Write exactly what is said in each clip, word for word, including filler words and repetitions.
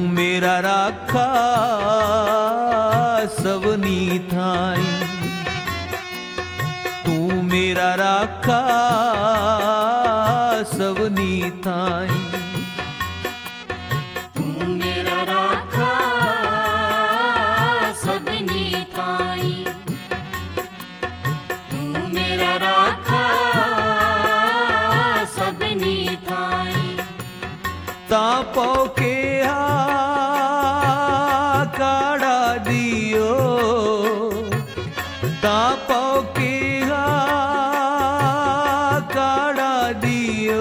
मेरा राखा सवनी थाई, तू मेरा राखा सवनी थाई, तू मेरा राखा सबनी थाई, तू मेरा राखा सबनी थाई। तापो के काढ़ा दियो, तापो के काढ़ा दियो,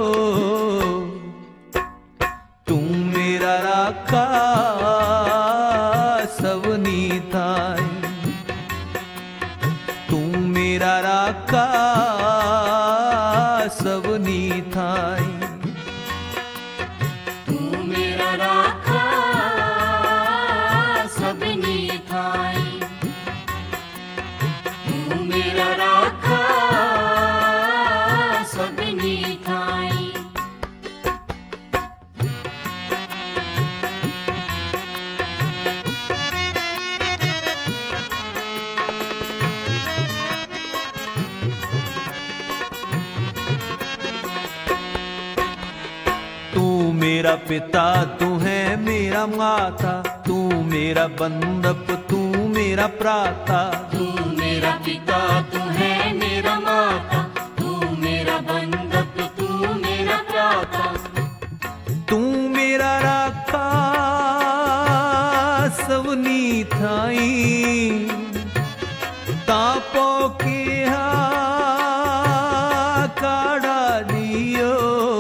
तू मेरा राखा सवनी थाई, तू मेरा राखा सवनी थाई, तू मेरा राखा सबनी थाई, तू मेरा राखा सबनी थाई। तू मेरा पिता तू है मेरा माता, तू मेरा बंधप तू मेरा प्राता, तू मेरा पिता तू है मेरा माता, तू मेरा बंधप तू मेरा प्राता, तू मेरा राखा सवनी थाई, तापो के काढ़ा दियो,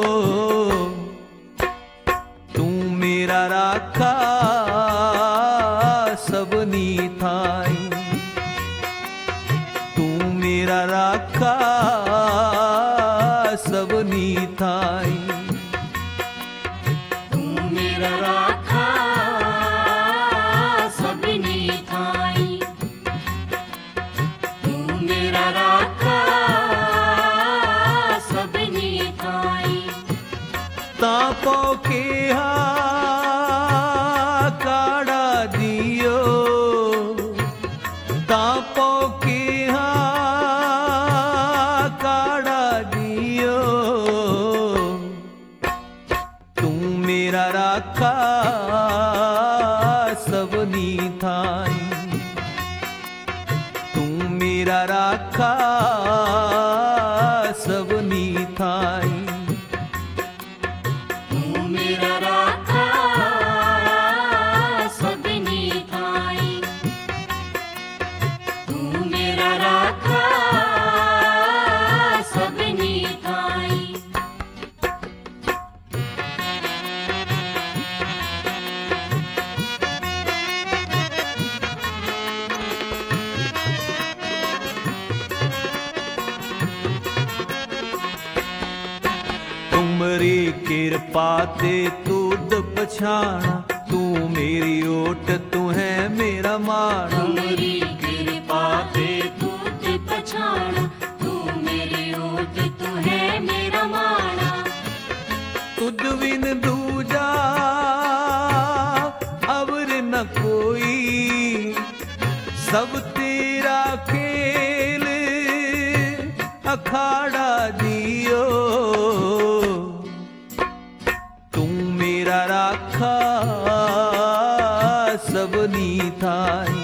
तू मेरा राखा सवनी थाई, तू मेरा राखा सवनी थाई, तू मेरा राखा सबनी थाई, तू मेरा राखा सबनी थाई। तापो के काढ़ा दियो, तापो के काढ़ा दियो, तू मेरा राखा सवनी थाई, तू मेरा राखा सवनी थाई, तू मेरा राखा सबनी थाई, तू मेरा राखा सबनी थाई। तुमरी कृपा ते तुद पछाणा, तू मेरी ओट तू है मेरा माना, तुमरी कृपा ते तुझ पछाणा, तू मेरी ओट तू है मेरा माना, तुझ बिन दूजा अवर न कोई, सब तेरा खेल अखाड़ा दियो, तू मेरा राखा सवनी थाई,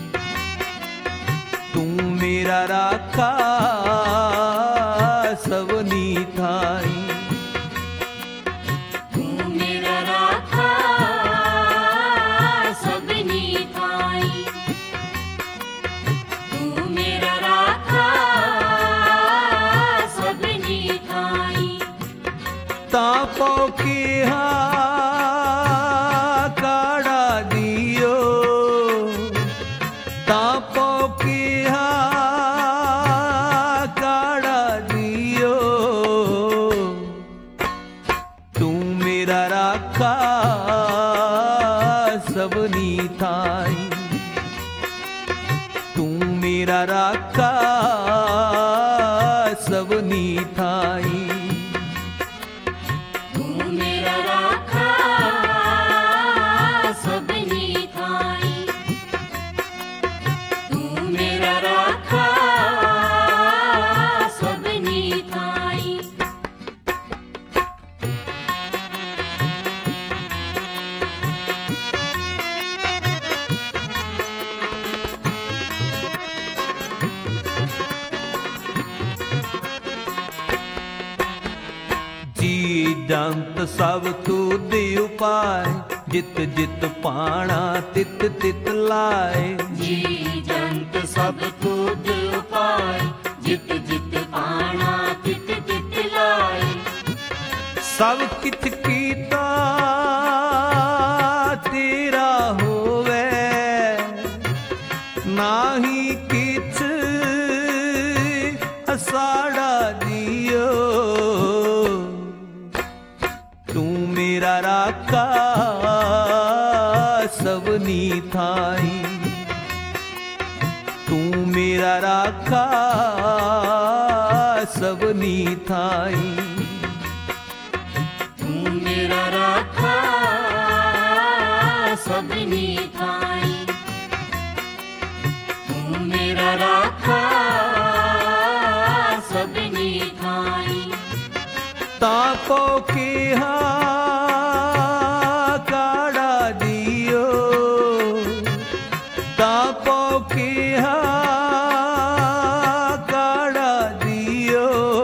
तू मेरा राखा सवनी थाई, तू मेरा राखा सबनी थाई, तू मेरा राखा सबनी थाई। तापो के काढ़ा दियो, तापो के काढ़ा दियो, तू मेरा राखा सवनी थाई, तू मेरा राखा सवनी थाई, तू मेरा राखा जंत सब तुद उपाय, जित जित पाणा तित तित लाए। जी जंत सब तुद उपाय, जित जित पाणा तित तित लाए। सब किछ कीता तेरा होवे, नाही किछ असाड़ा दियो। तू मेरा राका सबनी थाई, तू मेरा राका सबनी थाई। तू मेरा राखा सबनी थाई, तू मेरा राखा सबनी थाई। तापो के हा काड़ा दियो, तापो के हा काड़ा दियो।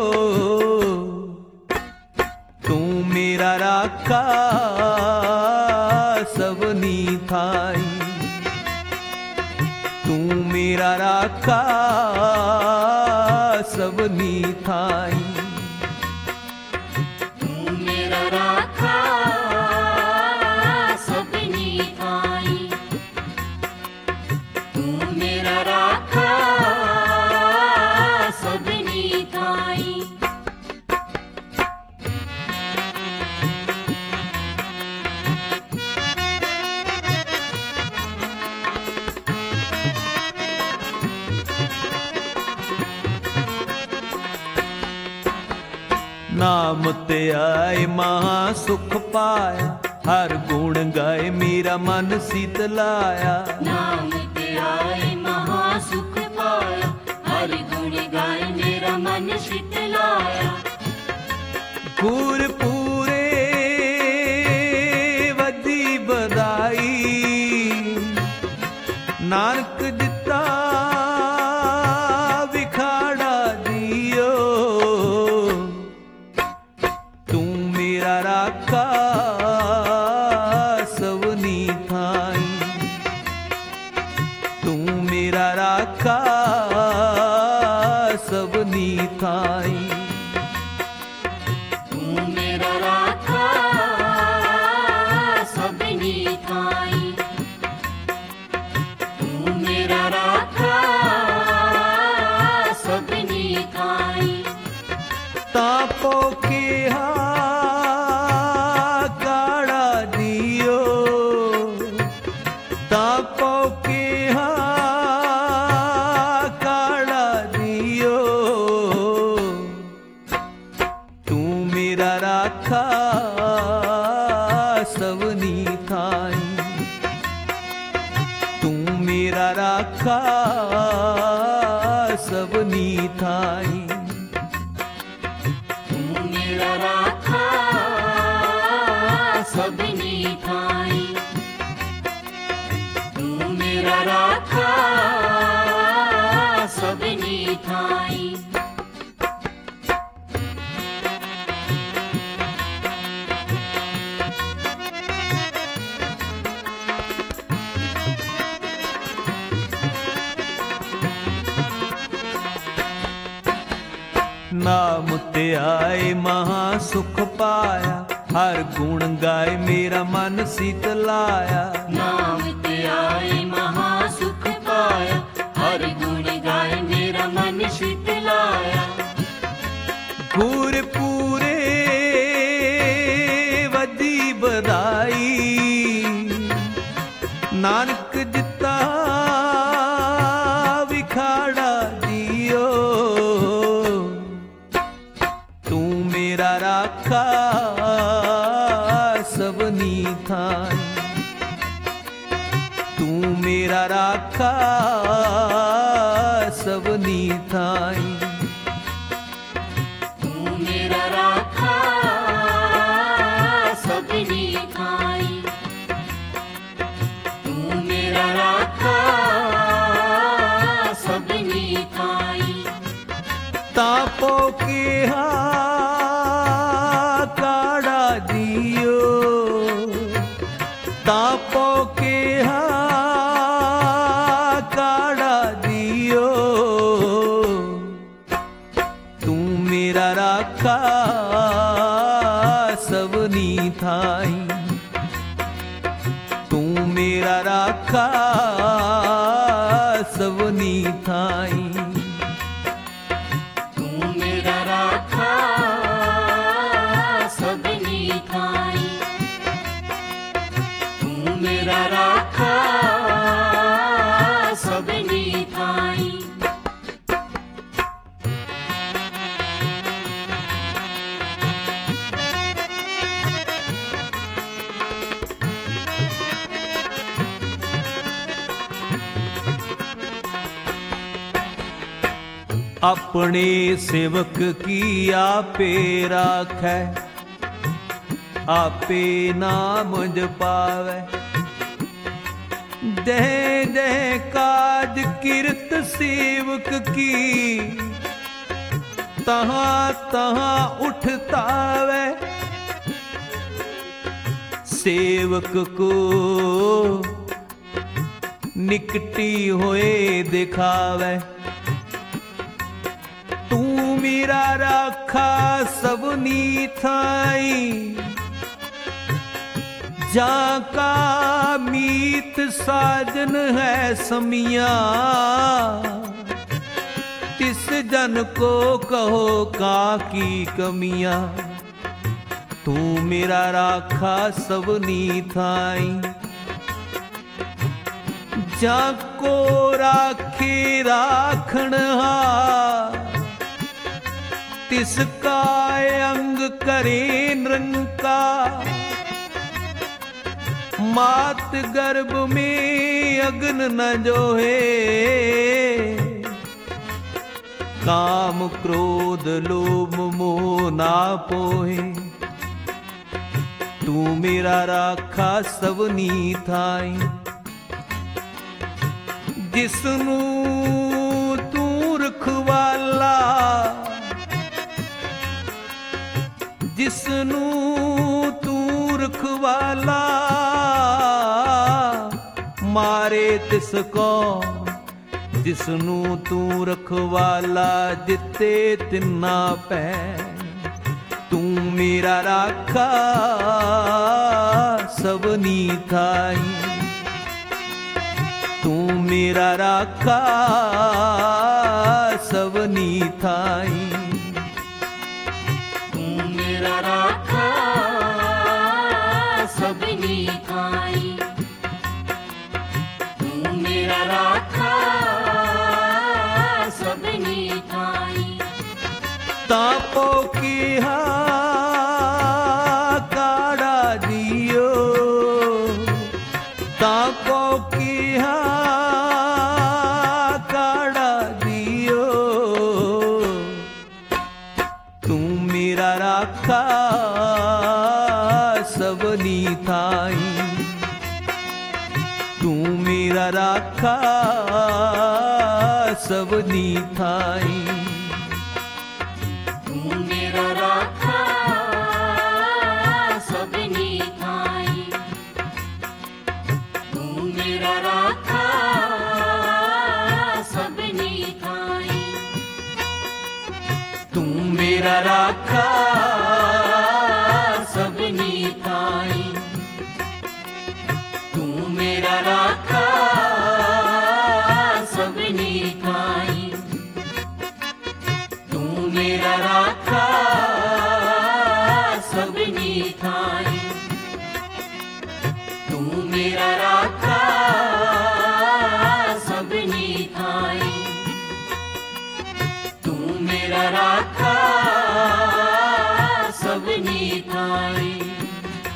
तू मेरा राका सबनी थाई, तू मेरा राका सबनी थाई। तू मेरा राखा सबनी थाई, तू मेरा राखा सबनी थाई। नाम ते आए महा सुख पाया, हर गुण गाए मेरा मन शीतलाया। नाम ते आए महा सुख पाया, हर गुण गाए मेरा मन शीतलाया। गुर पूरे वदी बधाई, नानक जिता विखाड़ा दियो। तू मेरा राका सबनी थाई, तू मेरा राका सबनी थाई। तू मेरा राखा सबनी थाई, तू मेरा राखा सबनी थाई। तापो के हा काड़ा दियो, तापो के हा काड़ा दियो। तू मेरा राखा सबनी थाई, तू मेरा राखा सबनी थाई। तू मेरा राखा सबनी थाई, तू मेरा राखा सबनी थाई। नाम ते आए महा सुख पाया, हर गुण गाए मेरा मन शीतलाया। नाम ते आए महा सुख पाया, हर गुण गाए मेरा मन शीतलाया। गुर पूरे वदी बधाई, नानक जिता विखाड़ा दियो। तू मेरा राका सबनी थाई, तू मेरा राका सबनी थाई। तू मेरा राखा सबनी थाई, तू मेरा राखा सबनी थाई। तापो के हा काड़ा तापो के हाँ काढ़ा दियो, तू मेरा राखा सबनी थाई, तू मेरा राखा सबनी थाई, तू मेरा राखा सबनी थाई, तू मेरा राखा सबनी थाई। अपने सेवक की आपे राखै, आपे नाम जपावै, जह जह काज किरत सेवक की, तहाँ तहाँ उठतावै, सेवक को निकटी होए दिखावै, तू मेरा राखा सबनी थाई, जाका मीत साजन है समिया, तिस जन को कहो काकी कमिया, तू मेरा राखा सबनी थाई, जाको राखे राखण हार, तिसका अंग करे निरंकार, मात गर्भ में अग्न न जोहे, काम क्रोध लोभ मोह ना पोहे, तू मेरा राखा सबनी थाई, जिसनू तू रखवाला, जिसनू तू रखवाला, मारे तिसको, जिसनू तू रखवाला, जिते तिन्ना पै, तू मेरा राखा सबनी थाई, तू मेरा राखा सबनी थाई, तू मेरा राखा सबनी थाई, तू मेरा राखा सबनी थाई। तापो की हाँ काढ़ा दियो, तापो की हाँ काढ़ा दियो, तू मेरा राखा सबनी थाई, तू मेरा राखा सबनी थाई, तू मेरा राखा सबनी थाई, तू मेरा राखा सबनी थाई, तू मेरा राखा सबनी थाई, तू मेरा राखा सबनी थाई, तू मेरा राखा सबनी थाई, तू मेरा राखा सबनी थाई, तू मेरा राखा सबनी थाई,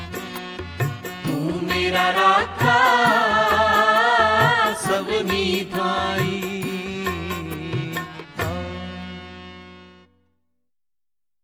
तू मेरा राखा सबनी थाई।